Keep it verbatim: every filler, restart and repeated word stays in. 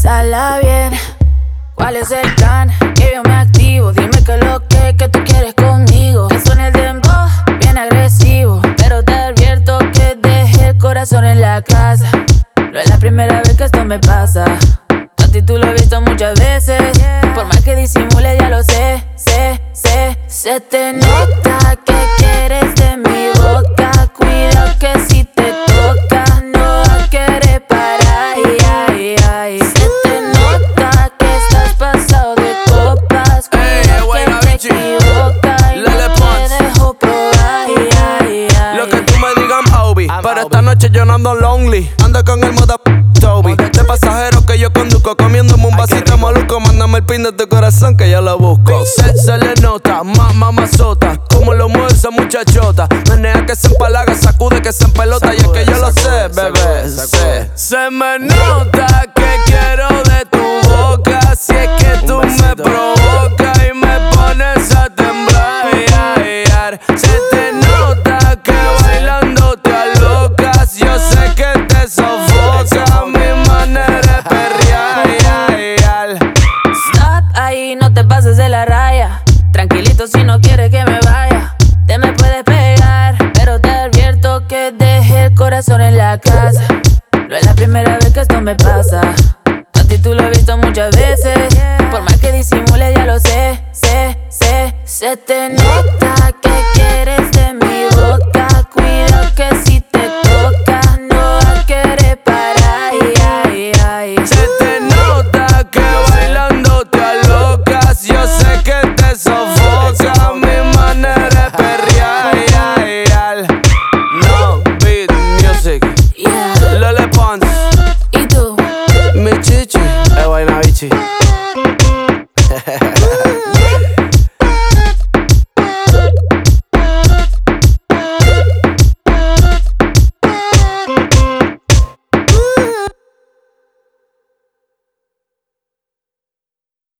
Pasarla bien, ¿cuál es el plan? Que yo me activo, dime que lo que, que tú quieres conmigo. Que suene el dembow, bien agresivo, pero te advierto que dejé el corazón en la casa. No es la primera vez que esto me pasa. A ti tú lo has visto muchas veces. Por más que disimule ya lo sé, sé, sé. Se te nota que quieres de mi boca. Cuidado que si te toca no vas a querer parar. Ay, ay, ay. Se te nota que estás pasado de copas. Cuidado hey, que te equivocas y no te dejo probar. Ay, ay, ay. Lo que tú me digas, I'm Obi. Pero esta noche yo no ando lonely. Ando con el moda Toby. De pasajero que yo conduzco, comiéndome un vasito de maluco. Mándame el pin de tu corazón que yo lo busco. Se, se le nota, más mamazota. Como lo mueve esa muchachota. Menea que se empalaga, sacude que se empelota. Y es que yo lo sé, bebé, sé. Se me nota que quiero de tu boca. Si es que tú me provocas y me pones a temblar. Se te nota que bailando te alocas. Yo sé que te sofoca mi manera de perrear. Stop ahí, no te pases de la raya. Tranquilito si no quieres que me vaya. Te me puedes pegar, pero te advierto que dejé el corazón en la casa. No es la primera vez que esto me pasa. A ti tú lo has visto muchas veces. Por más que disimule ya lo sé, sé, sé. Se te nota que quieres de mi boca. Cuidado que si